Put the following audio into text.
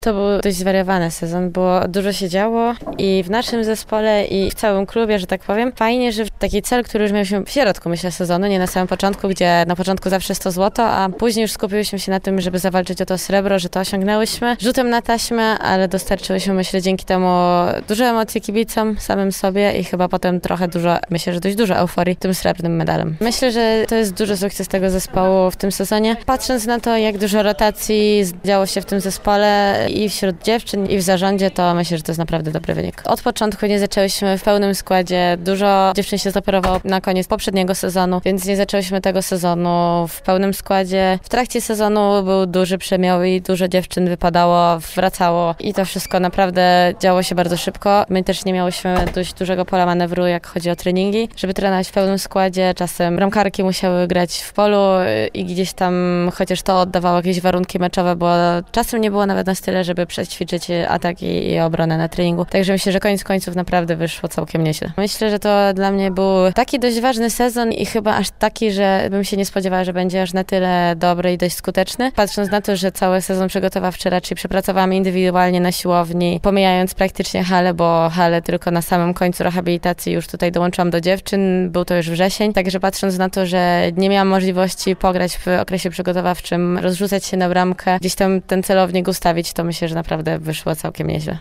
To był dość zwariowany sezon, bo dużo się działo i w naszym zespole i w całym klubie, że tak powiem. Fajnie, że taki cel, który już mieliśmy w środku, myślę, sezonu, nie na samym początku, gdzie na początku zawsze 100 zł, a później już skupiłyśmy się na tym, żeby zawalczyć o to srebro, że to osiągnęłyśmy rzutem na taśmę, ale dostarczyłyśmy, myślę, dzięki temu dużo emocji kibicom, samym sobie i chyba potem trochę dużo, myślę, że dość dużo euforii tym srebrnym medalem. Myślę, że to jest duży sukces tego zespołu w tym sezonie. Patrząc na to, jak dużo rotacji działo się w tym zespole i wśród dziewczyn, i w zarządzie, to myślę, że to jest naprawdę dobry wynik. Od początku nie zaczęłyśmy w pełnym składzie. Dużo dziewczyn się zaoperowało na koniec poprzedniego sezonu, więc nie zaczęłyśmy tego sezonu w pełnym składzie. W trakcie sezonu był duży przemiał i dużo dziewczyn wypadało, wracało i to wszystko naprawdę działo się bardzo szybko. My też nie miałyśmy dość dużego pola manewru, jak chodzi o treningi, żeby trenować w pełnym składzie. Czasem bramkarki musiały grać w polu i gdzieś tam, chociaż to oddawało jakieś warunki meczowe, bo czasem nie było nawet na tyle, żeby przećwiczyć atak i obronę na treningu. Także myślę, że koniec końców naprawdę wyszło całkiem nieźle. Myślę, że to dla mnie był taki dość ważny sezon i chyba aż taki, że bym się nie spodziewała, że będzie aż na tyle dobry i dość skuteczny. Patrząc na to, że cały sezon przygotowawczy raczej przepracowałam indywidualnie na siłowni, pomijając praktycznie halę, bo halę tylko na samym końcu rehabilitacji już tutaj dołączyłam do dziewczyn, był to już wrzesień. Także patrząc na to, że nie miałam możliwości pograć w okresie przygotowawczym, rozrzucać się na bramkę, gdzieś tam ten celownik ustawić, to myślę, że naprawdę wyszło całkiem nieźle.